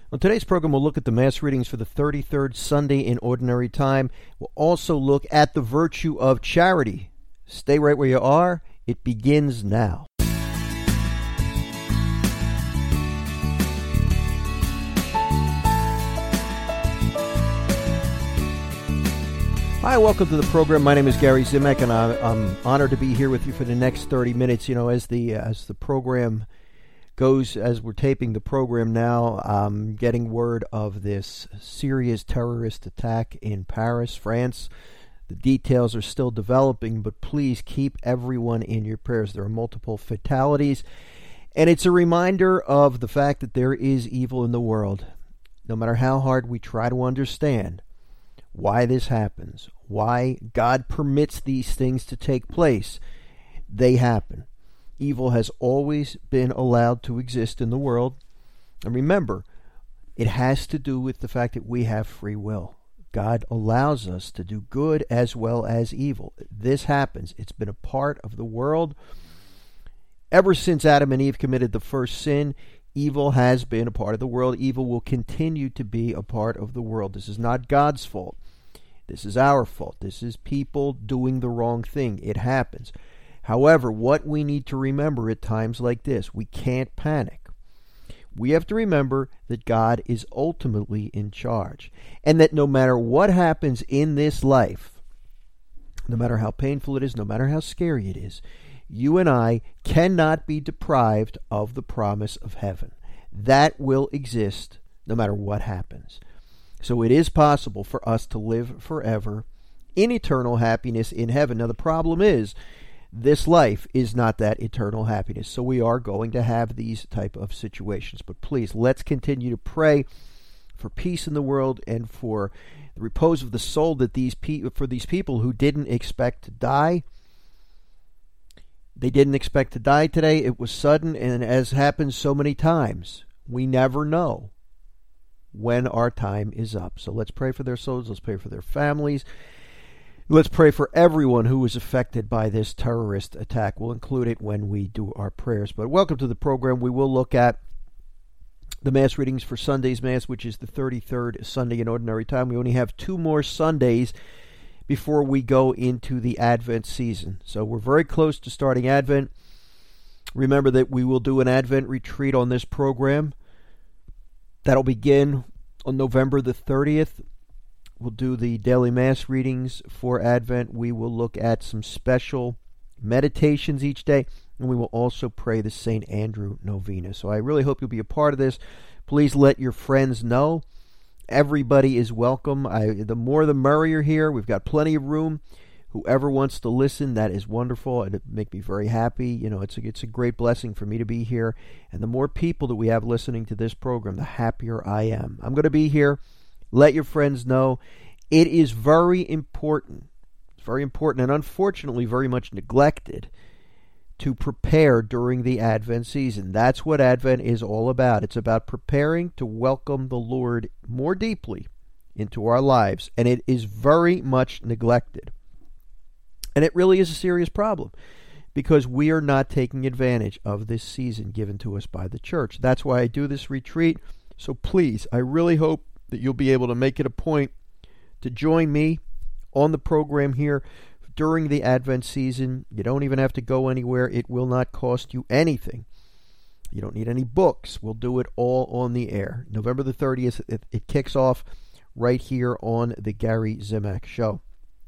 On today's program, we'll look at the Mass readings for the 33rd Sunday in Ordinary Time. We'll also look at the virtue of charity. Stay right where you are. It begins now. Hi, welcome to the program. My name is Gary Zimek, and I'm honored to be here with you for the next 30 minutes. You know, as the program goes, as we're taping the program now, I'm getting word of this serious terrorist attack in Paris, France. The details are still developing, but please keep everyone in your prayers. There are multiple fatalities, and it's a reminder of the fact that there is evil in the world. No matter how hard we try to understand why this happens, why God permits these things to take place, they happen. Evil has always been allowed to exist in the world. And remember, it has to do with the fact that we have free will. God allows us to do good as well as evil. This happens. It's been a part of the world. Ever since Adam and Eve committed the first sin, evil has been a part of the world. Evil will continue to be a part of the world. This is not God's fault. This is our fault. This is people doing the wrong thing. It happens. However, what we need to remember at times like this, we can't panic. We have to remember that God is ultimately in charge, and that no matter what happens in this life, no matter how painful it is, no matter how scary it is, you and I cannot be deprived of the promise of heaven. That will exist no matter what happens. So it is possible for us to live forever in eternal happiness in heaven. Now the problem is, this life is not that eternal happiness. So we are going to have these type of situations. But please, let's continue to pray for peace in the world and for the repose of the soul that for these people who didn't expect to die. They didn't expect to die today. It was sudden, and as happens so many times, we never know when our time is up. So let's pray for their souls. Let's pray for their families. Let's pray for everyone who was affected by this terrorist attack. We'll include it when we do our prayers. But welcome to the program. We will look at the Mass readings for Sunday's Mass, which is the 33rd Sunday in Ordinary Time. We only have 2 more Sundays before we go into the Advent season. So we're very close to starting Advent. Remember that we will do an Advent retreat on this program. That'll begin on November the 30th. We'll do the daily Mass readings for Advent. We will look at some special meditations each day, and we will also pray the St. Andrew Novena. So I really hope you'll be a part of this. Please let your friends know. Everybody is welcome. The more the merrier here. We've got plenty of room. Whoever wants to listen, that is wonderful. It'd make me very happy. You know, it's a great blessing for me to be here. And the more people that we have listening to this program, the happier I am. I'm going to be here. Let your friends know. It is very important. It's very important and unfortunately very much neglected to prepare during the Advent season. That's what Advent is all about. It's about preparing to welcome the Lord more deeply into our lives. And it is very much neglected. And it really is a serious problem because we are not taking advantage of this season given to us by the church. That's why I do this retreat. So please, I really hope that you'll be able to make it a point to join me on the program here during the Advent season. You don't even have to go anywhere. It will not cost you anything. You don't need any books. We'll do it all on the air. November the 30th, it kicks off right here on the Gary Zimek Show.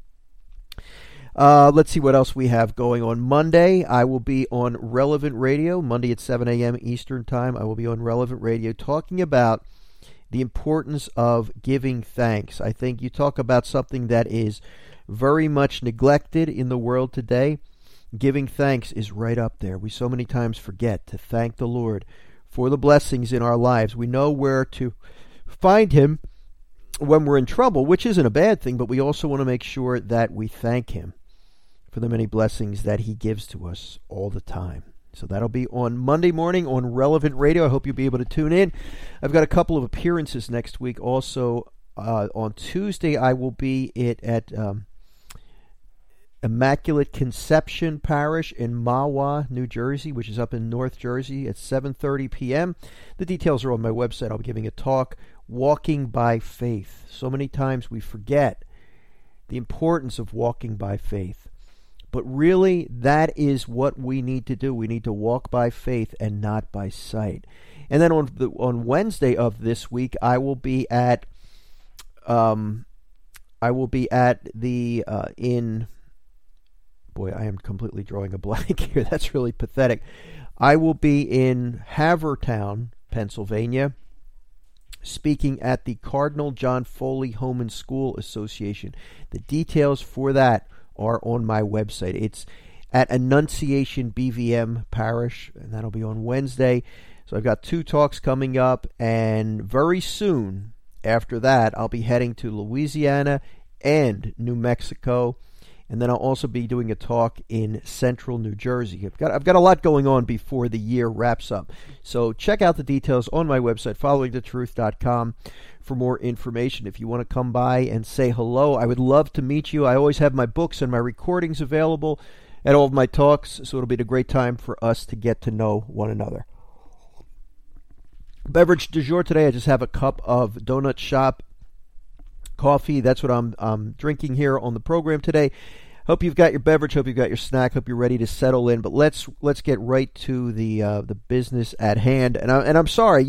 Let's see what else we have going on. Monday, I will be on Relevant Radio. Monday at 7 a.m. Eastern Time, I will be on Relevant Radio talking about the importance of giving thanks. I think you talk about something that is very much neglected in the world today. Giving thanks is right up there. We so many times forget to thank the Lord for the blessings in our lives. We know where to find Him when we're in trouble, which isn't a bad thing, but we also want to make sure that we thank Him for the many blessings that He gives to us all the time. So that'll be on Monday morning on Relevant Radio. I hope you'll be able to tune in. I've got a couple of appearances next week. Also, on Tuesday, I will be at Immaculate Conception Parish in Mahwah, New Jersey, which is up in North Jersey at 7:30 p.m. The details are on my website. I'll be giving a talk, Walking by Faith. So many times we forget the importance of walking by faith. But really, that is what we need to do. We need to walk by faith and not by sight. And then on Wednesday of this week, I will be at Boy, I am completely drawing a blank here. That's really pathetic. I will be in Havertown, Pennsylvania, speaking at the Cardinal John Foley Home and School Association. The details for that are on my website. It's at Annunciation BVM Parish, and that'll be on Wednesday. So I've got 2 talks coming up, and very soon after that, I'll be heading to Louisiana and New Mexico. And then I'll also be doing a talk in central New Jersey. I've got a lot going on before the year wraps up. So check out the details on my website, followingthetruth.com, for more information. If you want to come by and say hello, I would love to meet you. I always have my books and my recordings available at all of my talks, so it'll be a great time for us to get to know one another. Beverage du jour today, I just have a cup of Donut Shop coffee. That's what I'm drinking here on the program today. Hope you've got your beverage. Hope you've got your snack. Hope you're ready to settle in. But let's get right to the business at hand. And I'm sorry,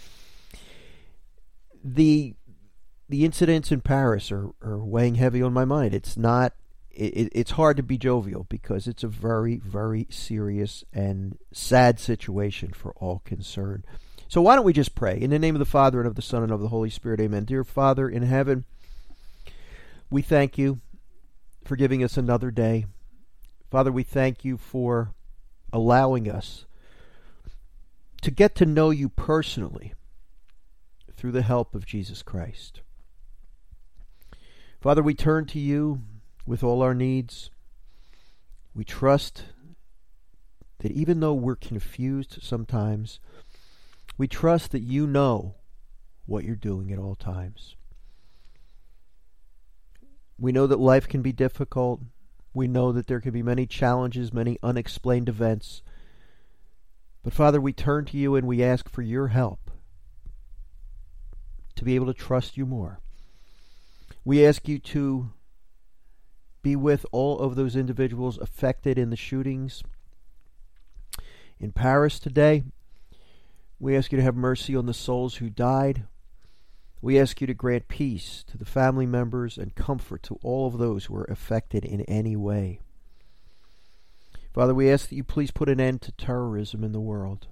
the incidents in Paris are weighing heavy on my mind. It's not. It's hard to be jovial because it's a very, very serious and sad situation for all concerned. So why don't we just pray? In the name of the Father, and of the Son, and of the Holy Spirit, amen. Dear Father in heaven, we thank you for giving us another day. Father, we thank you for allowing us to get to know you personally through the help of Jesus Christ. Father, we turn to you with all our needs. We trust that even though we're confused sometimes, we trust that you know what you're doing at all times. We know that life can be difficult. We know that there can be many challenges, many unexplained events. But Father, we turn to you and we ask for your help to be able to trust you more. We ask you to be with all of those individuals affected in the shootings in Paris today. We ask you to have mercy on the souls who died. We ask you to grant peace to the family members and comfort to all of those who are affected in any way. Father, we ask that you please put an end to terrorism in the world.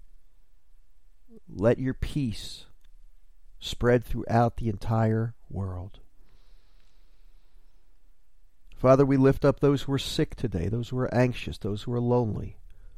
Let your peace spread throughout the entire world. Father, we lift up those who are sick today, those who are anxious, those who are lonely,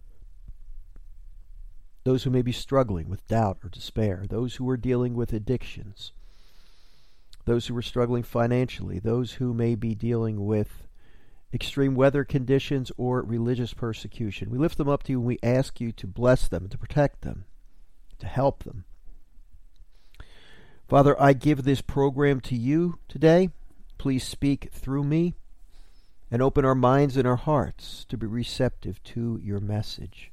those who may be struggling with doubt or despair, those who are dealing with addictions, those who are struggling financially, those who may be dealing with extreme weather conditions or religious persecution. We lift them up to you and we ask you to bless them, to protect them, to help them. Father, I give this program to you today. Please speak through me and open our minds and our hearts to be receptive to your message.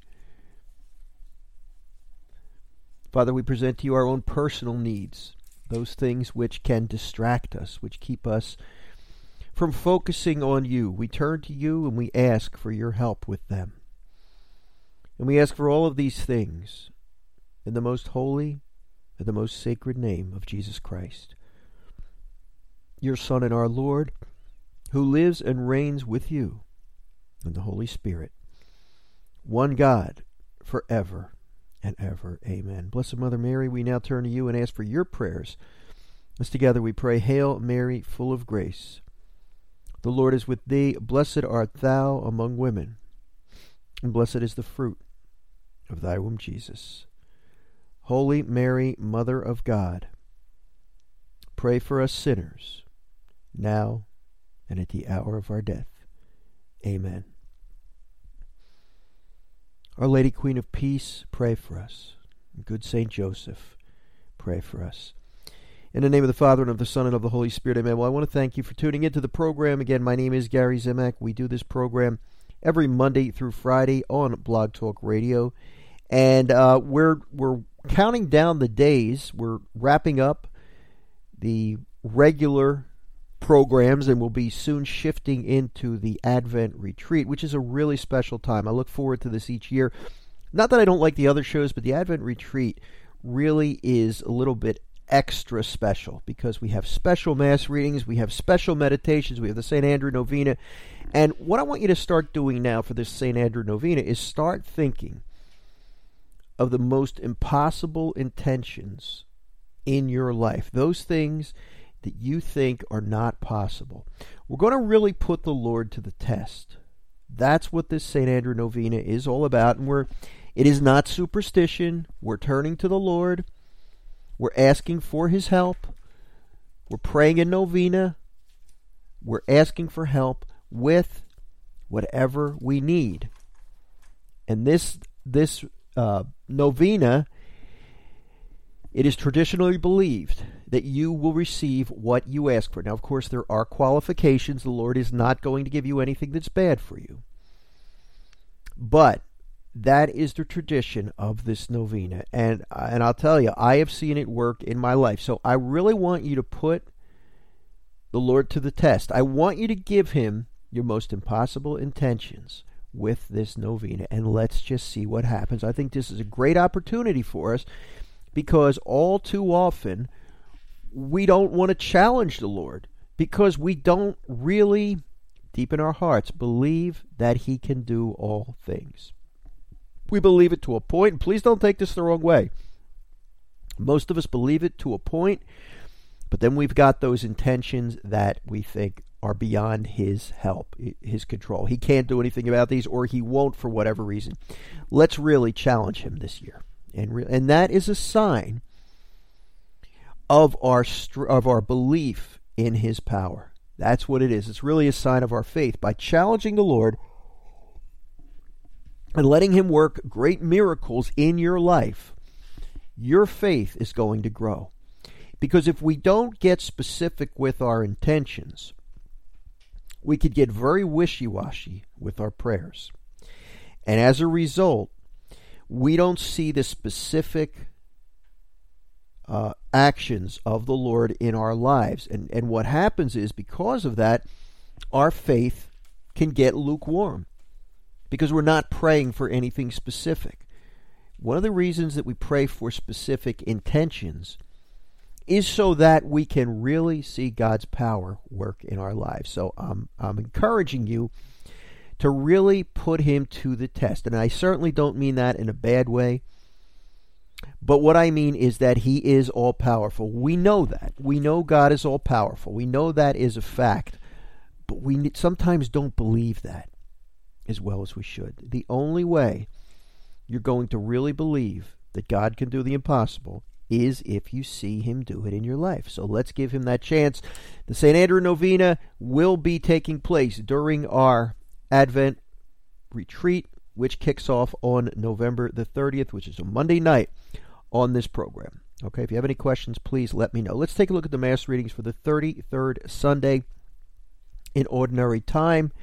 Father, we present to you our own personal needs, those things which can distract us, which keep us from focusing on you. We turn to you and we ask for your help with them. And we ask for all of these things in the most holy and the most sacred name of Jesus Christ, your Son and our Lord, who lives and reigns with you in the Holy Spirit, one God, forever and ever. Amen. Blessed Mother Mary, we now turn to you and ask for your prayers. As together we pray, Hail Mary, full of grace, the Lord is with thee. Blessed art thou among women, and blessed is the fruit of thy womb, Jesus. Holy Mary, Mother of God, pray for us sinners, now and at the hour of our death. Amen. Our Lady, Queen of Peace, pray for us. Good Saint Joseph, pray for us. In the name of the Father, and of the Son, and of the Holy Spirit, amen. Well, I want to thank you for tuning into the program. Again, my name is Gary Zimak. We do this program every Monday through Friday on Blog Talk Radio. And we're counting down the days. We're wrapping up the regular programs, and we'll be soon shifting into the Advent Retreat, which is a really special time. I look forward to this each year. Not that I don't like the other shows, but the Advent Retreat really is a little bit extra special because we have special Mass readings, we have special meditations, we have the St. Andrew Novena. And what I want you to start doing now for this St. Andrew Novena is start thinking of the most impossible intentions in your life, those things that you think are not possible. We're going to really put the Lord to the test. That's what this St. Andrew Novena is all about. And it is not superstition. We're turning to the Lord. We're asking for His help. We're praying a novena. We're asking for help with whatever we need. And this novena, it is traditionally believed that you will receive what you ask for. Now, of course, there are qualifications. The Lord is not going to give you anything that's bad for you. But that is the tradition of this novena. And I'll tell you, I have seen it work in my life. So I really want you to put the Lord to the test. I want you to give Him your most impossible intentions with this novena, and let's just see what happens. I think this is a great opportunity for us because all too often we don't want to challenge the Lord because we don't really, deep in our hearts, believe that He can do all things. We believe it to a point, and please don't take this the wrong way. Most of us believe it to a point, but then we've got those intentions that we think are beyond His help, His control. He can't do anything about these, or He won't for whatever reason. Let's really challenge Him this year. And that is a sign of our belief in His power. That's what it is. It's really a sign of our faith. By challenging the Lord and letting Him work great miracles in your life, your faith is going to grow. Because if we don't get specific with our intentions, we could get very wishy-washy with our prayers. And as a result, we don't see the specific actions of the Lord in our lives. And what happens is, because of that, our faith can get lukewarm because we're not praying for anything specific. One of the reasons that we pray for specific intentions is so that we can really see God's power work in our lives. So I'm encouraging you to really put Him to the test. And I certainly don't mean that in a bad way. But what I mean is that He is all-powerful. We know that. We know God is all-powerful. We know that is a fact. But we sometimes don't believe that as well as we should. The only way you're going to really believe that God can do the impossible is if you see Him do it in your life. So let's give Him that chance. The St. Andrew Novena will be taking place during our Advent Retreat, which kicks off on November the 30th, which is a Monday night on this program. Okay, if you have any questions, please let me know. Let's take a look at the Mass readings for the 33rd Sunday in Ordinary Time.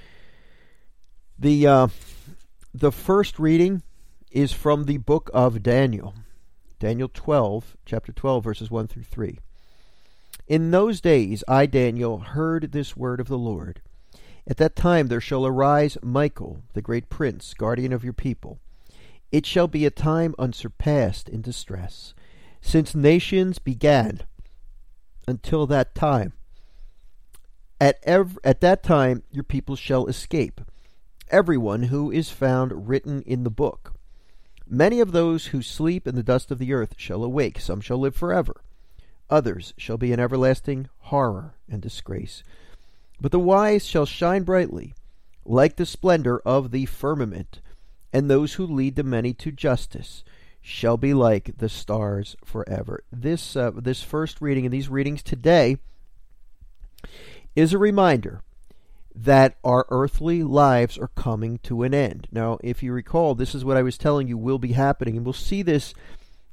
The first reading is from the book of Daniel. Daniel 12, chapter 12, verses 1 through 3. In those days I, Daniel, heard this word of the Lord. At that time there shall arise Michael, the great prince, guardian of your people. It shall be a time unsurpassed in distress, since nations began until that time. At that time your people shall escape, everyone who is found written in the book. Many of those who sleep in the dust of the earth shall awake. Some shall live forever. Others shall be in everlasting horror and disgrace. But the wise shall shine brightly, like the splendor of the firmament, and those who lead the many to justice shall be like the stars forever. This first reading and these readings today is a reminder that our earthly lives are coming to an end. Now, if you recall, this is what I was telling you will be happening, and we'll see this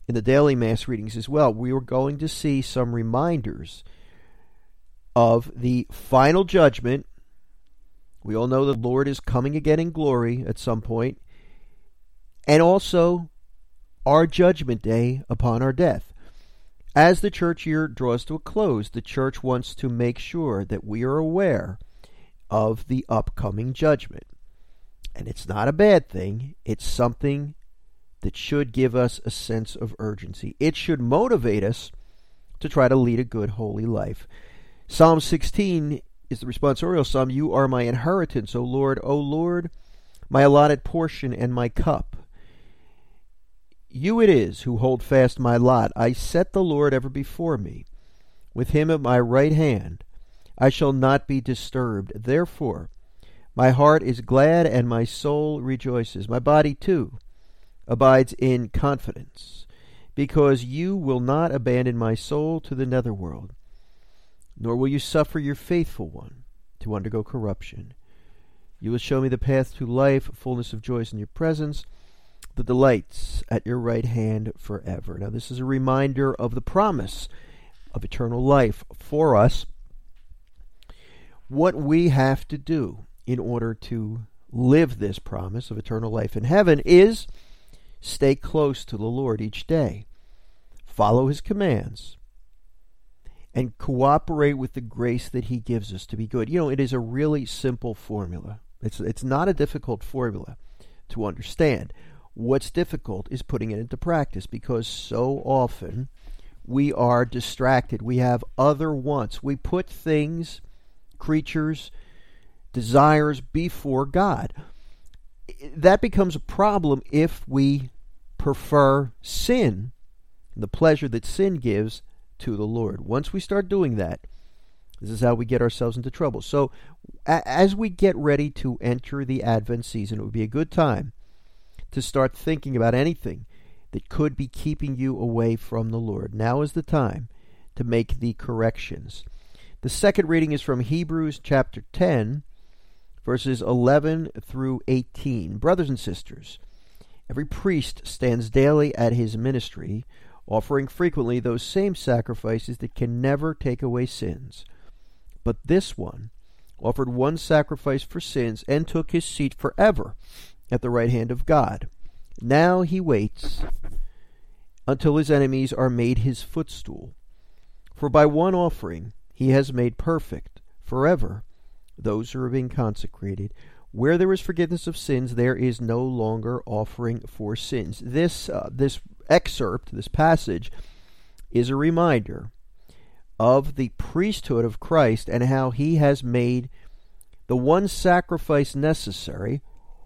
in the daily Mass readings as well, we are going to see some reminders of the final judgment. We all know the Lord is coming again in glory at some point, and also our judgment day upon our death. As the church year draws to a close, the church wants to make sure that we are aware of the upcoming judgment. And it's not a bad thing. It's something that should give us a sense of urgency. It should motivate us to try to lead a good, holy life. Psalm 16 is the responsorial psalm. You are my inheritance, O Lord, my allotted portion and my cup. You it is who hold fast my lot. I set the Lord ever before me. With him at my right hand, I shall not be disturbed. Therefore, my heart is glad and my soul rejoices. My body too abides in confidence, because you will not abandon my soul to the netherworld, nor will you suffer your faithful one to undergo corruption. You will show me the path to life, fullness of joys in your presence, the delights at your right hand forever. Now, this is a reminder of the promise of eternal life for us. What we have to do in order to live this promise of eternal life in heaven is stay close to the Lord each day, follow his commands, and cooperate with the grace that he gives us to be good. You know, it is a really simple formula. It's not a difficult formula to understand. What's difficult is putting it into practice, because so often we are distracted. We have other wants. We put things, creatures, desires before God. That becomes a problem if we prefer sin, the pleasure that sin gives, to the Lord. Once we start doing that, this is how we get ourselves into trouble. So as we get ready to enter the Advent season, it would be a good time to start thinking about anything that could be keeping you away from the Lord. Now is the time to make the corrections. The second reading is from Hebrews chapter 10, verses 11 through 18. Brothers and sisters, every priest stands daily at his ministry, offering frequently those same sacrifices that can never take away sins. But this one offered one sacrifice for sins and took his seat forever at the right hand of God. Now he waits until his enemies are made his footstool. For by one offering he has made perfect forever those who are being consecrated. Where there is forgiveness of sins, there is no longer offering for sins. This excerpt, this passage, is a reminder of the priesthood of Christ and how he has made the one sacrifice necessary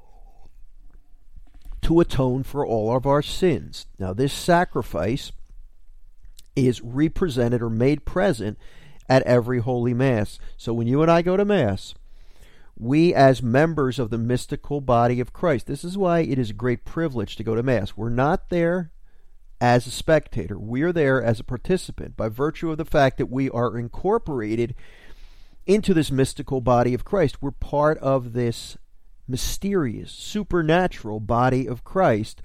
to atone for all of our sins. Now, this sacrifice is represented or made present at every Holy Mass. So when you and I go to Mass, we as members of the mystical body of Christ, this is why it is a great privilege to go to Mass. We're not there as a spectator. We are there as a participant by virtue of the fact that we are incorporated into this mystical body of Christ. We're part of this mysterious, supernatural body of Christ.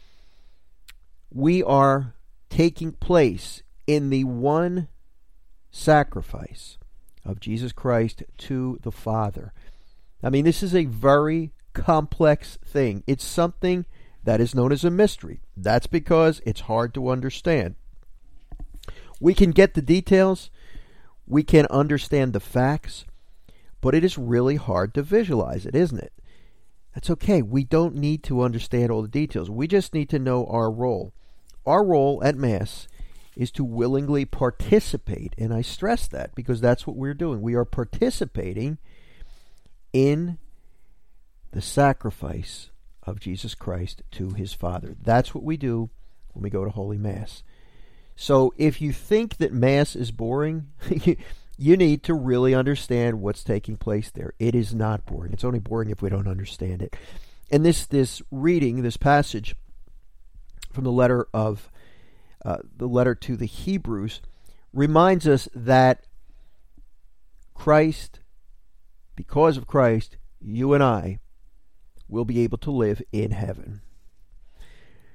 We are taking place in the one sacrifice of Jesus Christ to the Father. I mean, this is a very complex thing. It's something that is known as a mystery. That's because it's hard to understand. We can get the details, we can understand the facts, but it is really hard to visualize it, isn't it? That's okay. We don't need to understand all the details. We just need to know our role. Our role at Mass is to willingly participate, and I stress that because that's what we're doing. We are participating in the sacrifice of Jesus Christ to his Father. That's what we do when we go to Holy Mass. So if you think that Mass is boring, you need to really understand what's taking place there. It is not boring. It's only boring if we don't understand it. And this reading, this passage from the letter to the Hebrews, reminds us that Christ, because of Christ, you and I will be able to live in heaven.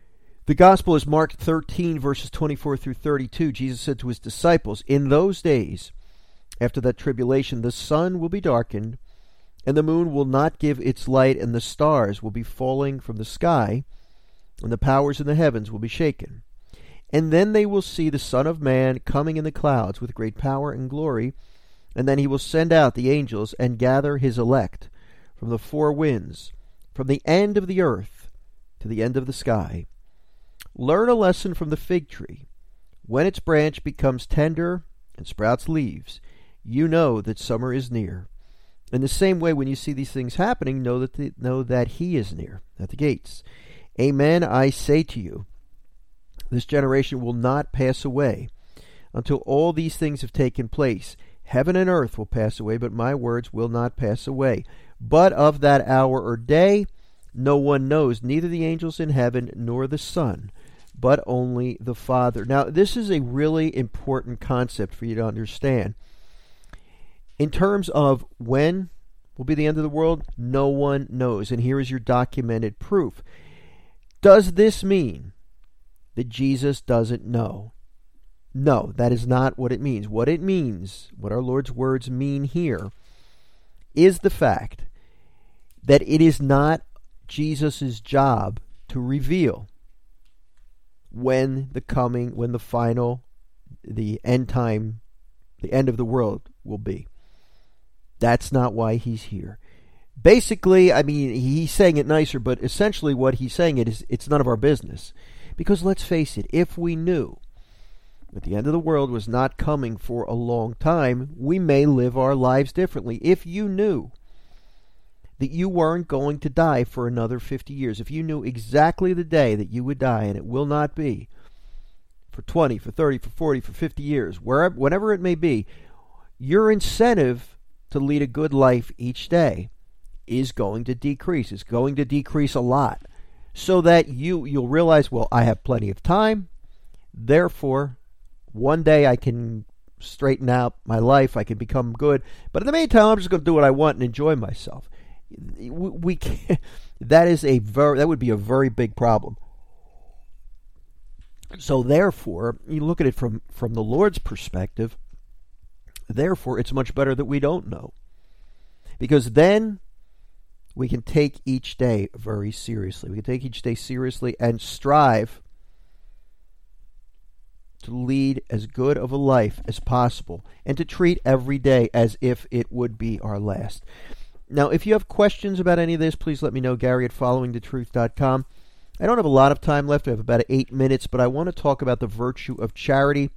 The gospel is Mark 13, verses 24 through 32. Jesus said to his disciples, "In those days, after that tribulation, the sun will be darkened, and the moon will not give its light, and the stars will be falling from the sky, and the powers in the heavens will be shaken. And then they will see the Son of Man coming in the clouds with great power and glory, and then he will send out the angels and gather his elect from the four winds, from the end of the earth to the end of the sky. Learn a lesson from the fig tree. When its branch becomes tender and sprouts leaves, you know that summer is near. In the same way, when you see these things happening, know that he is near, at the gates. Amen, I say to you, this generation will not pass away until all these things have taken place. Heaven and earth will pass away, but my words will not pass away. But of that hour or day no one knows, neither the angels in heaven nor the Son, but only the Father." Now, this is a really important concept for you to understand. In terms of when will be the end of the world, no one knows. And here is your documented proof. Does this mean that Jesus doesn't know? No, that is not what it means. What it means, what our Lord's words mean here, is the fact that it is not Jesus' job to reveal when the end time, the end of the world will be. That's not why he's here. Basically, I mean, he's saying it nicer, but essentially what he's saying is it's none of our business. Because let's face it, if we knew that the end of the world was not coming for a long time, we may live our lives differently. If you knew that you weren't going to die for another 50 years, if you knew exactly the day that you would die, and it will not be for 20, for 30, for 40, for 50 years, whenever it may be, your incentive to lead a good life each day is going to decrease. It's going to decrease a lot. So that you'll realize, well, I have plenty of time. Therefore, one day I can straighten out my life. I can become good. But in the meantime, I'm just going to do what I want and enjoy myself. We can't, that would be a very big problem. So therefore, you look at it from the Lord's perspective. Therefore, it's much better that we don't know. Because then we can take each day very seriously. We can take each day seriously and strive to lead as good of a life as possible and to treat every day as if it would be our last. Now, if you have questions about any of this, please let me know, Gary at followingthetruth.com. I don't have a lot of time left. I have about 8 minutes, but I want to talk about the virtue of charity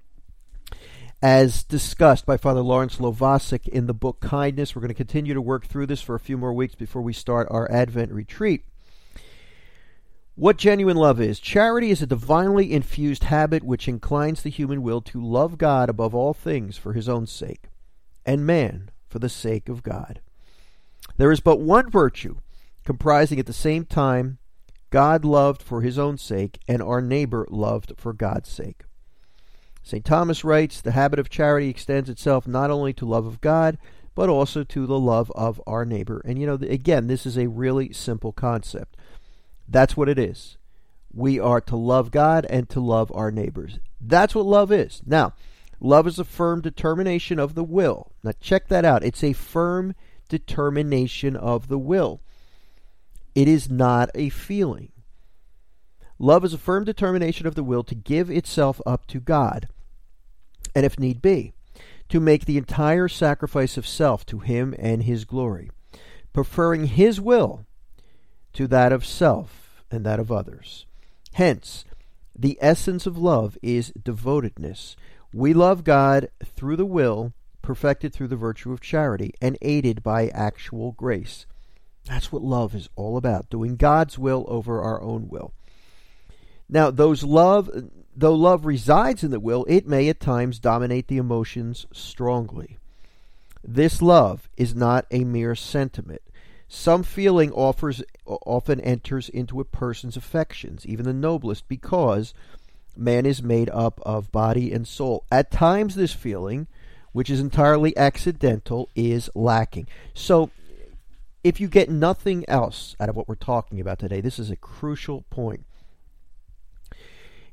as discussed by Father Lawrence Lovasic in the book Kindness. We're going to continue to work through this for a few more weeks before we start our Advent retreat. What genuine love is. Charity is a divinely infused habit which inclines the human will to love God above all things for his own sake, and man for the sake of God. There is but one virtue comprising at the same time God loved for his own sake and our neighbor loved for God's sake. St. Thomas writes, the habit of charity extends itself not only to love of God, but also to the love of our neighbor. And again, this is a really simple concept. That's what it is. We are to love God and to love our neighbors. That's what love is. Now, love is a firm determination of the will. Now, check that out. It's a firm determination of the will. It is not a feeling. Love is a firm determination of the will to give itself up to God, and if need be, to make the entire sacrifice of self to him and his glory, preferring his will to that of self and that of others. Hence, the essence of love is devotedness. We love God through the will, perfected through the virtue of charity, and aided by actual grace. That's what love is all about, doing God's will over our own will. Now, though love resides in the will, it may at times dominate the emotions strongly. This love is not a mere sentiment. Some feeling often enters into a person's affections, even the noblest, because man is made up of body and soul. At times this feeling, which is entirely accidental, is lacking. So, if you get nothing else out of what we're talking about today, this is a crucial point.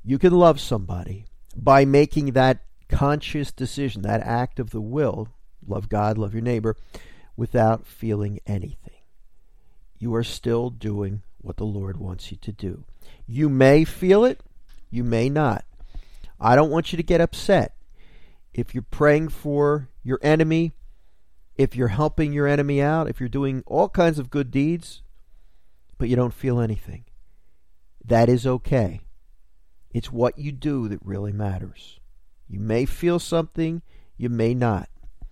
You can love somebody by making that conscious decision, that act of the will, love God, love your neighbor, without feeling anything. You are still doing what the Lord wants you to do. You may feel it, you may not. I don't want you to get upset. If you're praying for your enemy, if you're helping your enemy out, if you're doing all kinds of good deeds, but you don't feel anything, that is okay. It's what you do that really matters. You may feel something, you may not.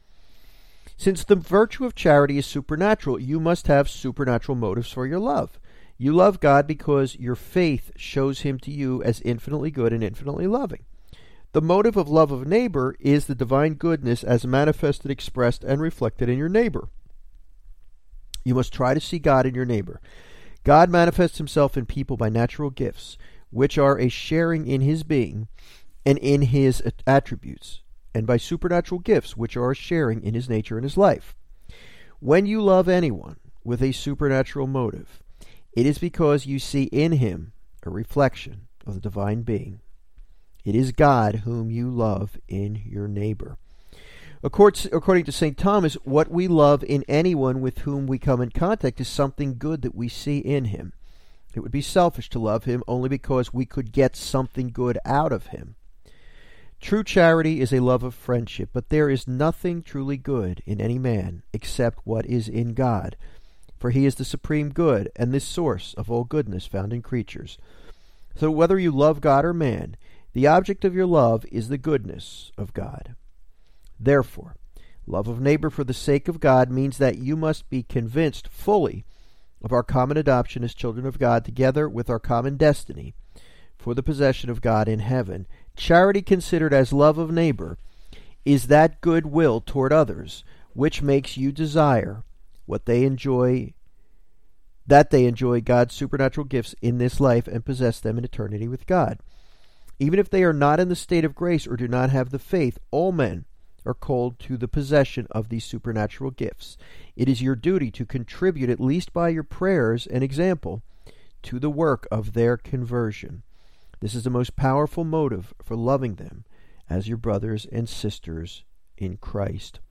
Since the virtue of charity is supernatural, you must have supernatural motives for your love. You love God because your faith shows him to you as infinitely good and infinitely loving. The motive of love of neighbor is the divine goodness as manifested, expressed, and reflected in your neighbor. You must try to see God in your neighbor. God manifests himself in people by natural gifts, which are a sharing in his being and in his attributes, and by supernatural gifts, which are a sharing in his nature and his life. When you love anyone with a supernatural motive, it is because you see in him a reflection of the divine being. It is God whom you love in your neighbor. According to St. Thomas, what we love in anyone with whom we come in contact is something good that we see in him. It would be selfish to love him only because we could get something good out of him. True charity is a love of friendship, but there is nothing truly good in any man except what is in God, for he is the supreme good and the source of all goodness found in creatures. So whether you love God or man, the object of your love is the goodness of God. Therefore, love of neighbor for the sake of God means that you must be convinced fully of our common adoption as children of God, together with our common destiny for the possession of God in heaven. Charity considered as love of neighbor is that good will toward others which makes you desire that they enjoy God's supernatural gifts in this life and possess them in eternity with God. Even if they are not in the state of grace or do not have the faith, all men are called to the possession of these supernatural gifts. It is your duty to contribute, at least by your prayers and example, to the work of their conversion. This is the most powerful motive for loving them as your brothers and sisters in Christ.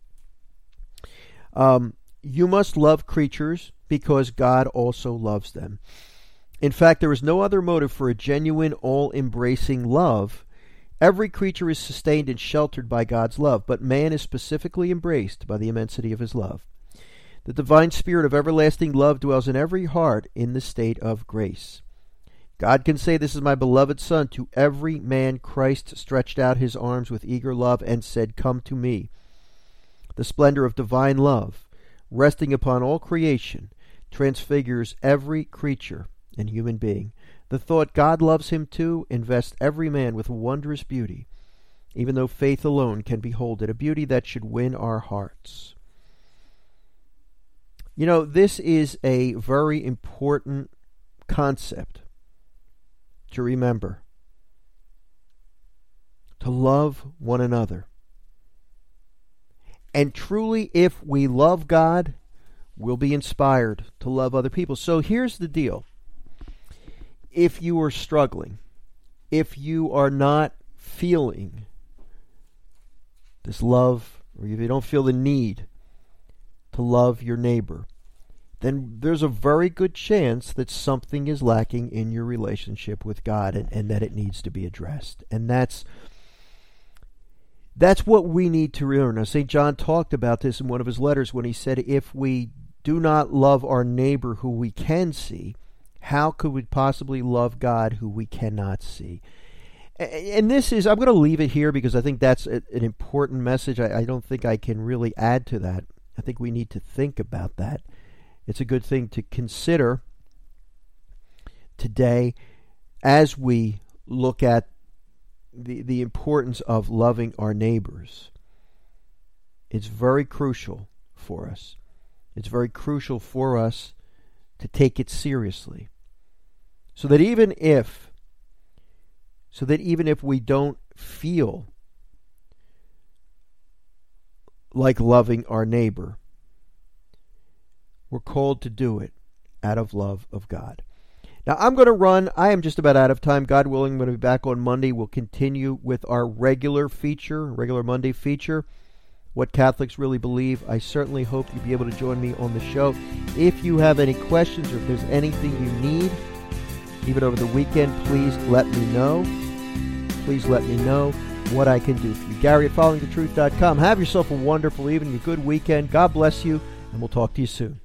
You must love creatures because God also loves them. In fact, there is no other motive for a genuine, all-embracing love. Every creature is sustained and sheltered by God's love, but man is specifically embraced by the immensity of his love. The divine spirit of everlasting love dwells in every heart in the state of grace. God can say, "This is my beloved Son." To every man Christ stretched out his arms with eager love and said, "Come to me." The splendor of divine love, resting upon all creation, transfigures every creature and human being. The thought God loves him too invests every man with wondrous beauty, even though faith alone can behold it, a beauty that should win our hearts. You know, this is a very important concept to remember. To love one another. And truly, if we love God, we'll be inspired to love other people. So here's the deal. If you are struggling, if you are not feeling this love, or if you don't feel the need to love your neighbor, then there's a very good chance that something is lacking in your relationship with God, and that it needs to be addressed. And that's what we need to remember. Now, St. John talked about this in one of his letters when he said, if we do not love our neighbor who we can see, how could we possibly love God who we cannot see? And this is, I'm going to leave it here because I think that's an important message. I don't think I can really add to that. I think we need to think about that. It's a good thing to consider today as we look at the importance of loving our neighbors. It's very crucial for us. It's very crucial for us to take it seriously. So that even if we don't feel like loving our neighbor, we're called to do it out of love of God. Now, I'm going to run. I am just about out of time. God willing, I'm going to be back on Monday. We'll continue with our regular Monday feature, What Catholics Really Believe. I certainly hope you'll be able to join me on the show. If you have any questions or if there's anything you need, even over the weekend, please let me know. Please let me know what I can do for you. Gary at followingthetruth.com. Have yourself a wonderful evening, a good weekend. God bless you, and we'll talk to you soon.